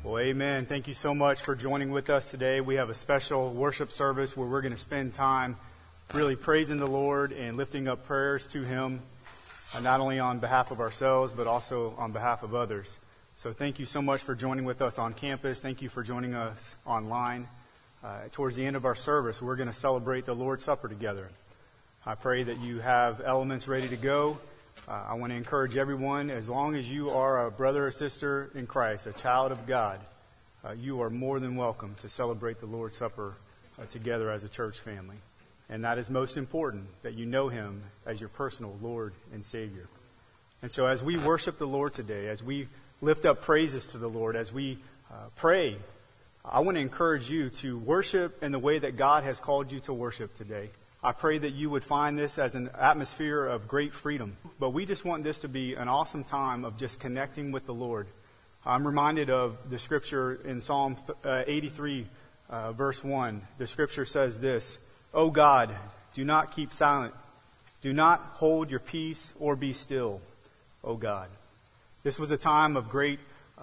Well, amen. Thank you so much for joining with us today. We have a special worship service where we're going to spend time really praising the Lord and lifting up prayers to Him, not only on behalf of ourselves, but also on behalf of others. So thank you so much for joining with us on campus. Thank you for joining us online. Towards the end of our service, we're going to celebrate the Lord's Supper together. I pray that you have elements ready to go. I want to encourage everyone, as long as you are a brother or sister in Christ, a child of God, you are more than welcome to celebrate the Lord's Supper together as a church family. And that is most important, that you know Him as your personal Lord and Savior. And so as we worship the Lord today, as we lift up praises to the Lord, as we pray, I want to encourage you to worship in the way that God has called you to worship today. I pray that you would find this as an atmosphere of great freedom. But we just want this to be an awesome time of just connecting with the Lord. I'm reminded of the scripture in Psalm 83, verse 1. The scripture says this, "O God, do not keep silent. Do not hold your peace or be still, O God." This was a time of great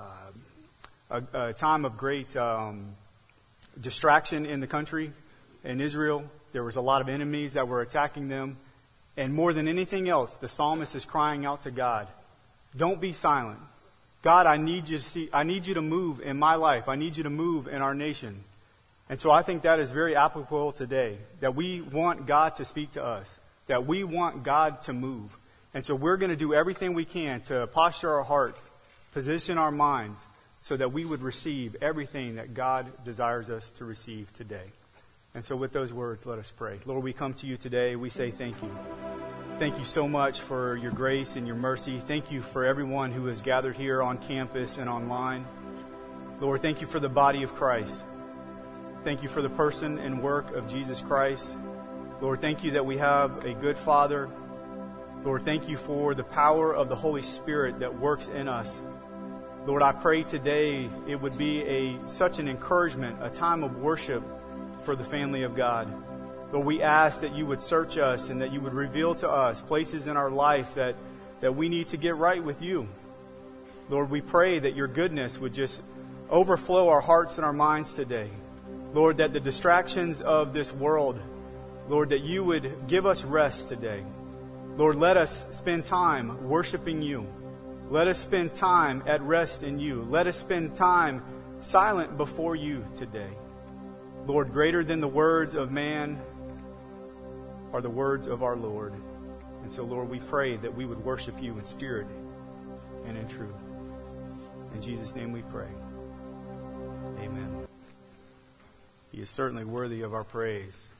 distraction in the country, in Israel. There was a lot of enemies that were attacking them. And more than anything else, the psalmist is crying out to God, "Don't be silent. God, I need you to move in my life. I need you to move in our nation." And so I think that is very applicable today, that we want God to speak to us, that we want God to move. And so we're going to do everything we can to posture our hearts, position our minds, so that we would receive everything that God desires us to receive today. And so with those words, let us pray. Lord, we come to you today. We say thank you. Thank you so much for your grace and your mercy. Thank you for everyone who has gathered here on campus and online. Lord, thank you for the body of Christ. Thank you for the person and work of Jesus Christ. Lord, thank you that we have a good Father. Lord, thank you for the power of the Holy Spirit that works in us. Lord, I pray today it would be such an encouragement, a time of worship for the family of God. Lord, we ask that you would search us and that you would reveal to us places in our life that we need to get right with you. Lord, we pray that your goodness would just overflow our hearts and our minds today. Lord, that the distractions of this world, Lord, that you would give us rest today. Lord, let us spend time worshiping you. Let us spend time at rest in you. Let us spend time silent before you today. Lord, greater than the words of man are the words of our Lord. And so, Lord, we pray that we would worship you in spirit and in truth. In Jesus' name we pray. Amen. He is certainly worthy of our praise.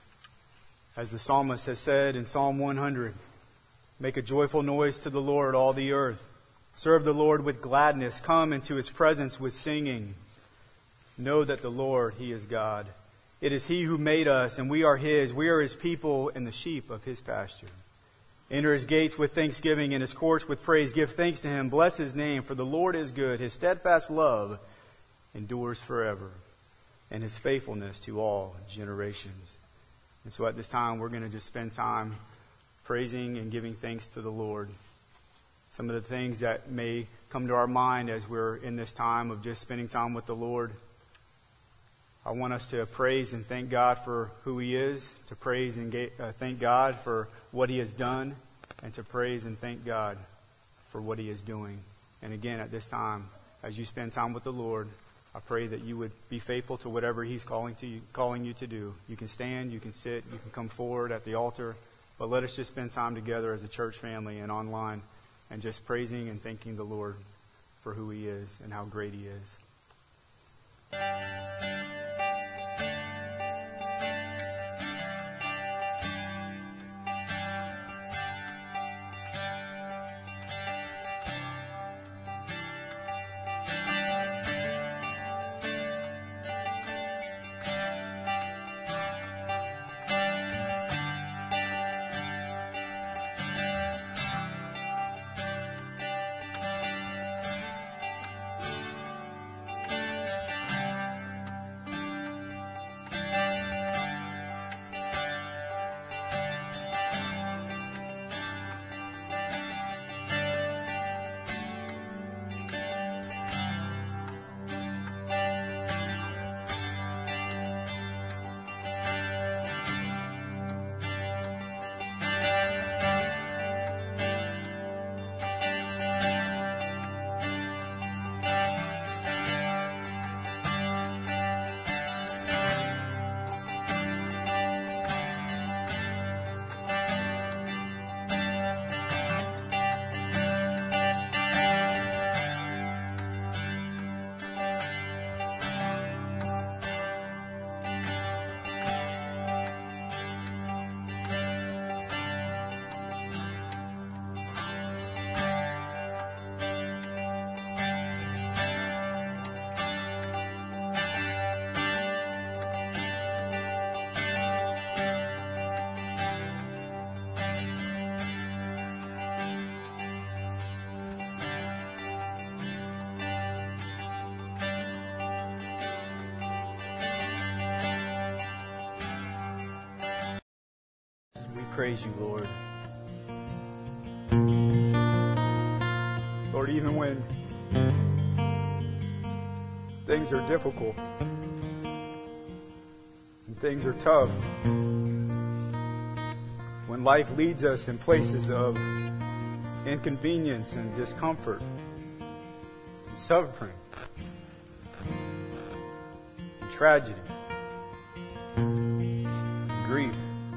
As the psalmist has said in Psalm 100, "Make a joyful noise to the Lord, all the earth. Serve the Lord with gladness. Come into His presence with singing. Know that the Lord, He is God. It is He who made us, and we are His. We are His people and the sheep of His pasture. Enter His gates with thanksgiving and His courts with praise. Give thanks to Him. Bless His name, for the Lord is good. His steadfast love endures forever, and His faithfulness to all generations." And so at this time, we're going to just spend time praising and giving thanks to the Lord. Some of the things that may come to our mind as we're in this time of just spending time with the Lord. I want us to praise and thank God for who He is, to praise and thank God for what He has done, and to praise and thank God for what He is doing. And again, at this time, as you spend time with the Lord, I pray that you would be faithful to whatever He's calling you to do. You can stand, you can sit, you can come forward at the altar, but let us just spend time together as a church family and online and just praising and thanking the Lord for who He is and how great He is. We praise you, Lord. Lord, even when things are difficult and things are tough, when life leads us in places of inconvenience and discomfort and suffering and tragedy and grief,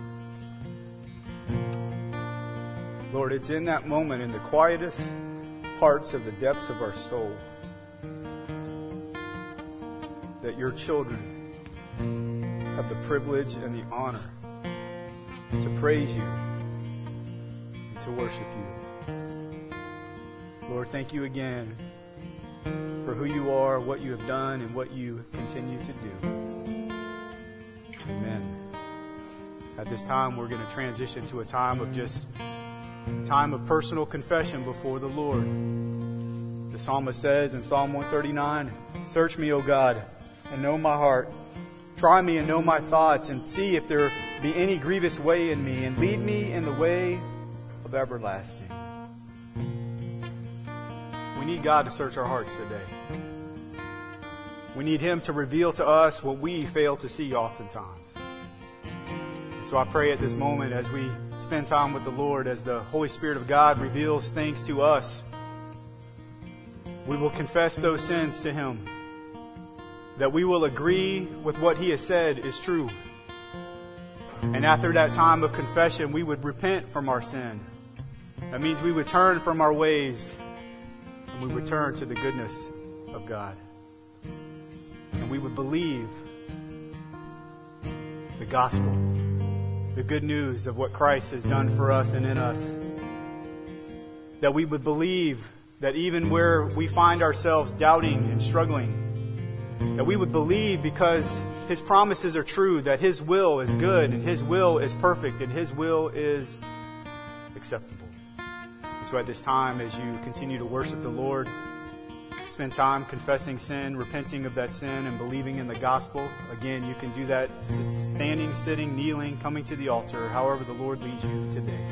Lord, it's in that moment, in the quietest parts of the depths of our soul, that your children have the privilege and the honor to praise you and to worship you. Lord, thank you again for who you are, what you have done, and what you continue to do. Amen. At this time, we're going to transition to a time of personal confession before the Lord. The psalmist says in Psalm 139, "Search me, O God, and know my heart. Try me and know my thoughts, and see if there be any grievous way in me, and lead me in the way of everlasting." We need God to search our hearts today. We need Him to reveal to us what we fail to see oftentimes. So I pray at this moment, as we spend time with the Lord, as the Holy Spirit of God reveals things to us, we will confess those sins to Him, that we will agree with what He has said is true. And after that time of confession, we would repent from our sin. That means we would turn from our ways and we would turn to the goodness of God. And we would believe the gospel, the good news of what Christ has done for us and in us. That we would believe that even where we find ourselves doubting and struggling, that we would believe because His promises are true, that His will is good and His will is perfect and His will is acceptable. And so at this time, as you continue to worship the Lord, spend time confessing sin, repenting of that sin, and believing in the gospel. Again, you can do that standing, sitting, kneeling, coming to the altar, however the Lord leads you today.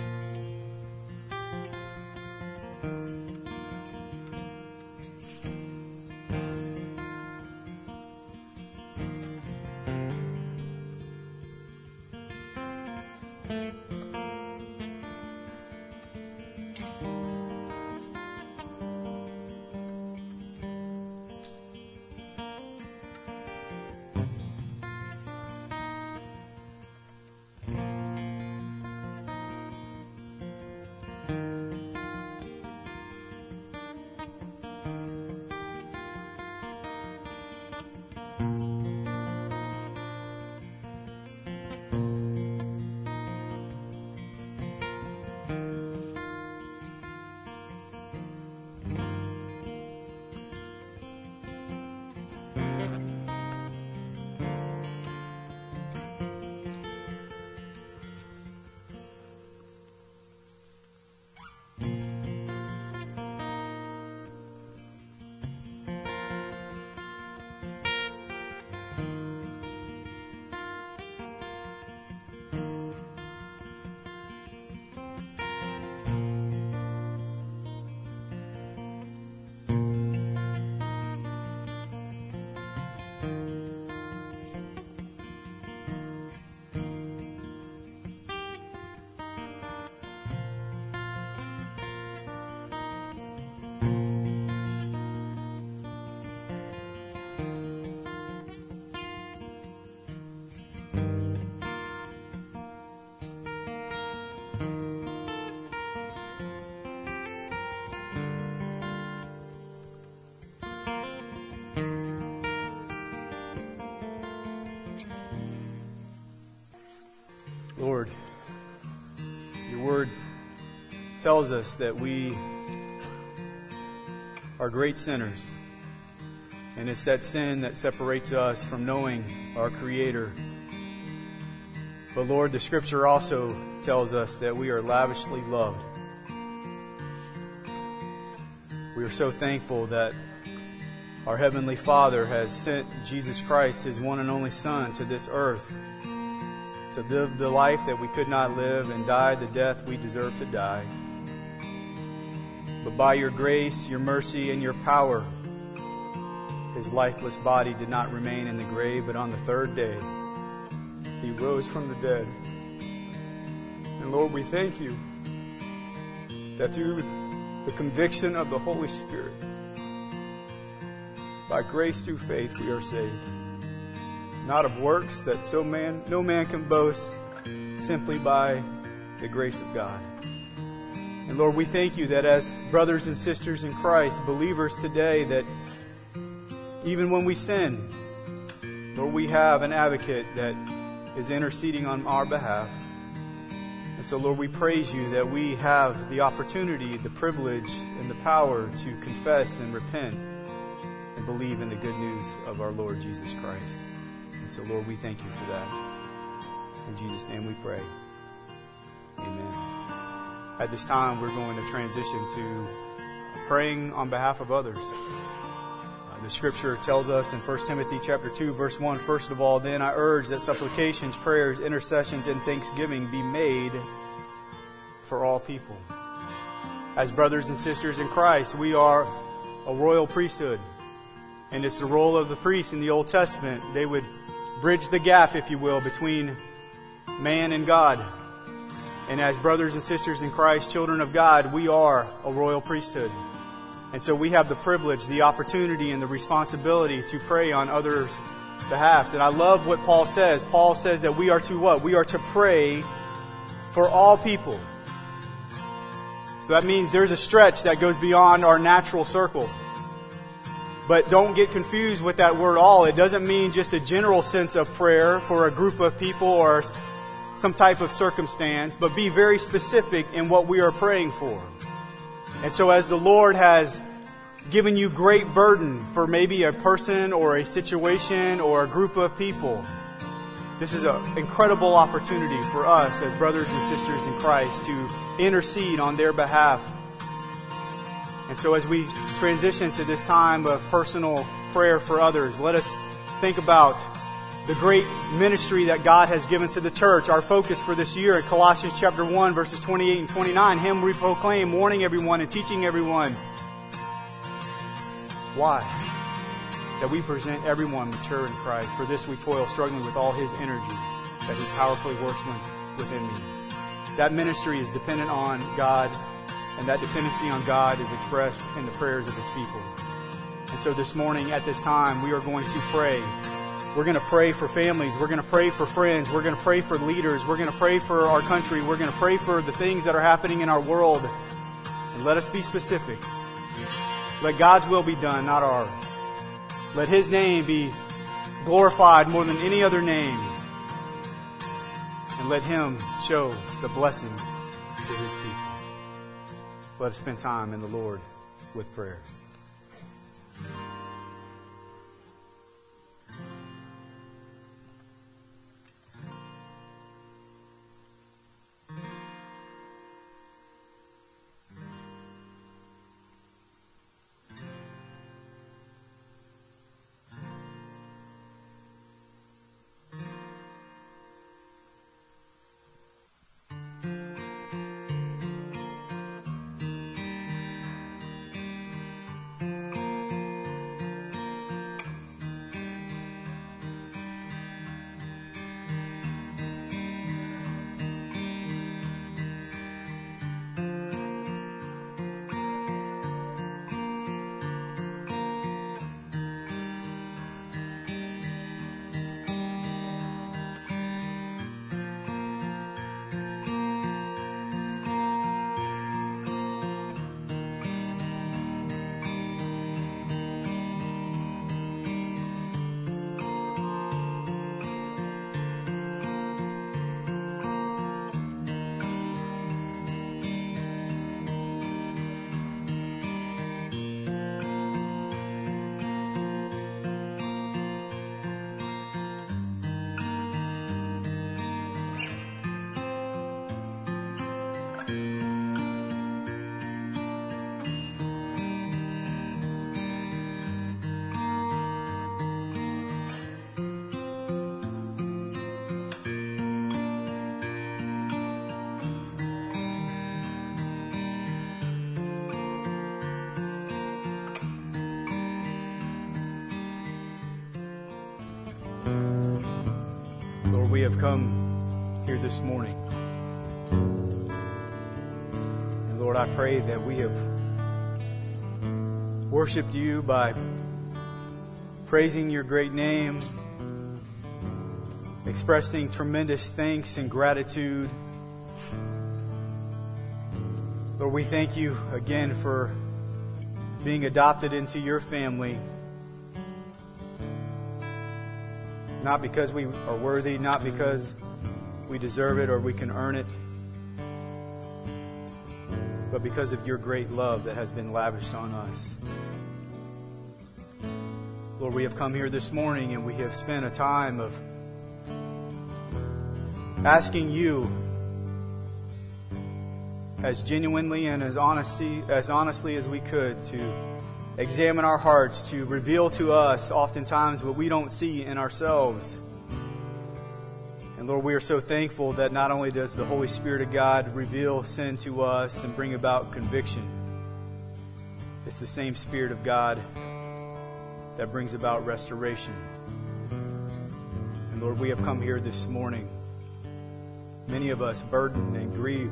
Lord, your word tells us that we are great sinners. And it's that sin that separates us from knowing our Creator. But Lord, the Scripture also tells us that we are lavishly loved. We are so thankful that our Heavenly Father has sent Jesus Christ, His one and only Son, to this earth to live the life that we could not live and die the death we deserve to die. But by your grace, your mercy, and your power, his lifeless body did not remain in the grave, but on the third day, he rose from the dead. And Lord, we thank you that through the conviction of the Holy Spirit, by grace through faith, we are saved. Not of works that no man can boast, simply by the grace of God. And Lord, we thank you that as brothers and sisters in Christ, believers today, that even when we sin, Lord, we have an advocate that is interceding on our behalf. And so, Lord, we praise you that we have the opportunity, the privilege, and the power to confess and repent and believe in the good news of our Lord Jesus Christ. And so, Lord, we thank you for that. In Jesus' name we pray. Amen. At this time, we're going to transition to praying on behalf of others. The Scripture tells us in 1 Timothy chapter 2, verse 1, "First of all, then I urge that supplications, prayers, intercessions, and thanksgiving be made for all people." As brothers and sisters in Christ, we are a royal priesthood. And it's the role of the priests in the Old Testament. They would bridge the gap, if you will, between man and God. And as brothers and sisters in Christ, children of God, we are a royal priesthood. And so we have the privilege, the opportunity, and the responsibility to pray on others' behalf. And I love what Paul says. Paul says that we are to what? We are to pray for all people. So that means there's a stretch that goes beyond our natural circle. But don't get confused with that word all. It doesn't mean just a general sense of prayer for a group of people or some type of circumstance, but be very specific in what we are praying for. And so as the Lord has given you great burden for maybe a person or a situation or a group of people, this is an incredible opportunity for us as brothers and sisters in Christ to intercede on their behalf. And so as we transition to this time of personal prayer for others, let us think about the great ministry that God has given to the church. Our focus for this year in Colossians chapter 1, verses 28 and 29, Him we proclaim, warning everyone and teaching everyone. Why? That we present everyone mature in Christ. For this we toil, struggling with all His energy, that He powerfully works within me. That ministry is dependent on God, and that dependency on God is expressed in the prayers of His people. And so this morning, at this time, we are going to pray. We're going to pray for families. We're going to pray for friends. We're going to pray for leaders. We're going to pray for our country. We're going to pray for the things that are happening in our world. And let us be specific. Let God's will be done, not ours. Let His name be glorified more than any other name. And let Him show the blessings to His people. Let us spend time in the Lord with prayer. Lord, we have come here this morning. And Lord, I pray that we have worshiped you by praising your great name, expressing tremendous thanks and gratitude. Lord, we thank you again for being adopted into your family. Not because we are worthy, not because we deserve it or we can earn it, but because of your great love that has been lavished on us. Lord, we have come here this morning and we have spent a time of asking you as genuinely and as honestly as we could to examine our hearts, to reveal to us oftentimes what we don't see in ourselves. And Lord, we are so thankful that not only does the Holy Spirit of God reveal sin to us and bring about conviction, it's the same Spirit of God that brings about restoration. And Lord, we have come here this morning, many of us burdened and grieved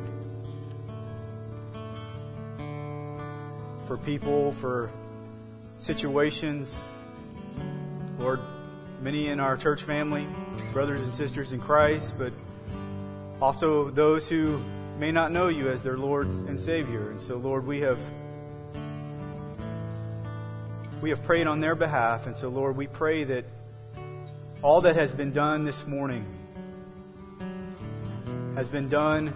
for people, for situations. Lord, many in our church family, brothers and sisters in Christ, but also those who may not know you as their Lord and Savior. And so, Lord, we have prayed on their behalf. And so, Lord, we pray that all that has been done this morning has been done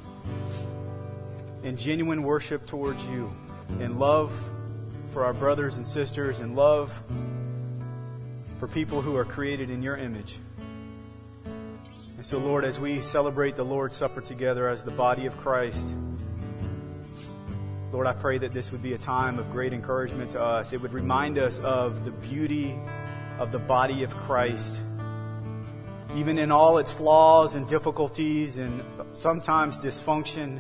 in genuine worship towards you, in love for our brothers and sisters, in love for people who are created in your image. And so, Lord, as we celebrate the Lord's Supper together as the body of Christ, Lord, I pray that this would be a time of great encouragement to us. It would remind us of the beauty of the body of Christ. Even in all its flaws and difficulties and sometimes dysfunction,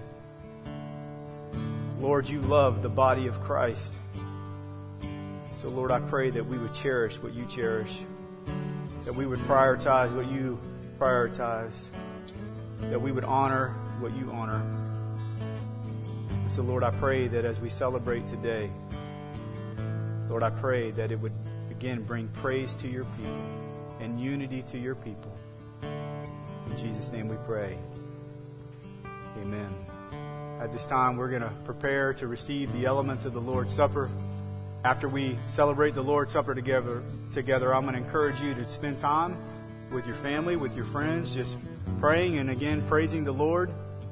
Lord, you love the body of Christ. So, Lord, I pray that we would cherish what you cherish, that we would prioritize what you prioritize, that we would honor what you honor. So, Lord, I pray that as we celebrate today, Lord, I pray that it would again bring praise to your people and unity to your people. In Jesus' name we pray. Amen. At this time, we're going to prepare to receive the elements of the Lord's Supper. After we celebrate the Lord's Supper together, I'm going to encourage you to spend time with your family, with your friends, just praying and again praising the Lord.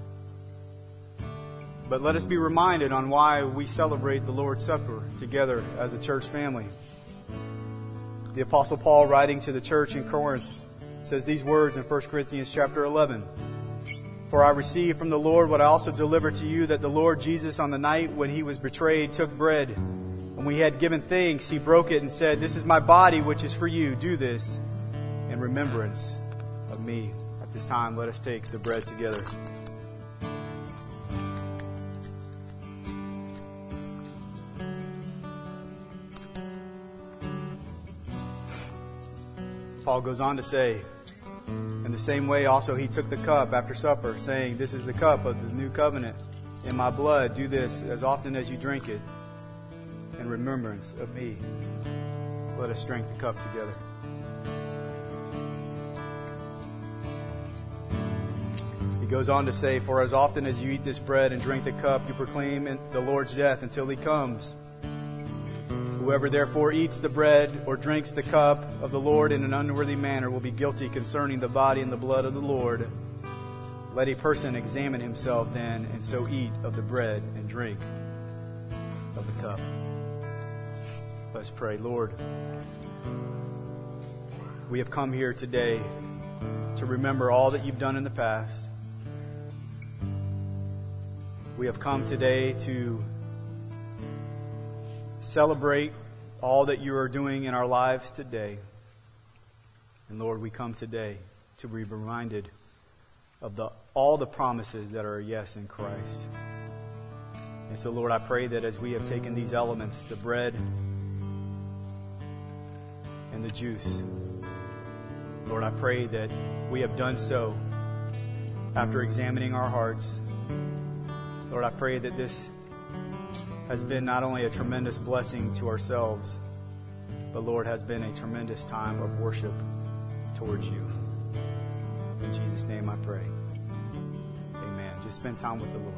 But let us be reminded on why we celebrate the Lord's Supper together as a church family. The Apostle Paul, writing to the church in Corinth, says these words in 1 Corinthians chapter 11. For I received from the Lord what I also delivered to you, that the Lord Jesus, on the night when he was betrayed, took bread. And when he had given thanks, he broke it and said, "This is my body, which is for you. Do this in remembrance of me." At this time, let us take the bread together. Paul goes on to say, in the same way also he took the cup after supper, saying, "This is the cup of the new covenant in my blood. Do this as often as you drink it in remembrance of me." Let us drink the cup together. He goes on to say, "For as often as you eat this bread and drink the cup, you proclaim the Lord's death until he comes. Whoever therefore eats the bread or drinks the cup of the Lord in an unworthy manner will be guilty concerning the body and the blood of the Lord. Let a person examine himself then, and so eat of the bread and drink of the cup." Let's pray. Lord, we have come here today to remember all that you've done in the past. We have come today to celebrate all that you are doing in our lives today. And Lord, we come today to be reminded of all the promises that are a yes in Christ. And so, Lord, I pray that as we have taken these elements, the bread and the juice, Lord, I pray that we have done so after examining our hearts. Lord, I pray that this has been not only a tremendous blessing to ourselves, but Lord, has been a tremendous time of worship towards you. In Jesus' name I pray. Amen. Just spend time with the Lord.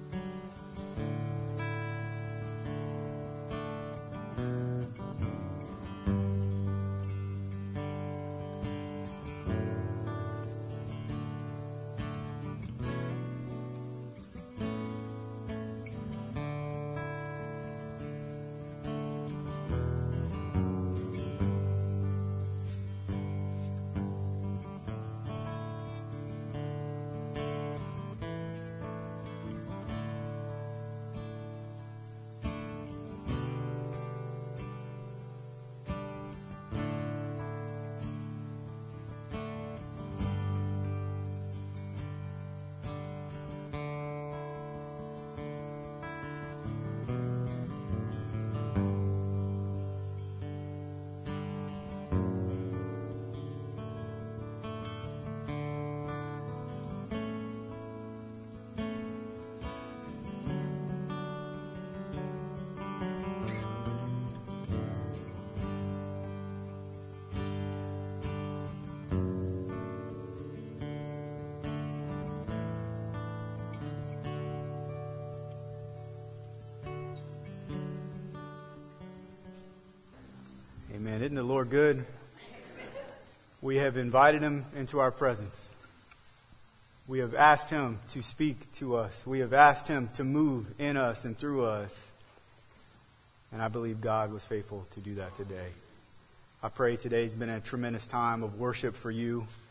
Amen. Isn't the Lord good? We have invited Him into our presence. We have asked Him to speak to us. We have asked Him to move in us and through us. And I believe God was faithful to do that today. I pray today's been a tremendous time of worship for you.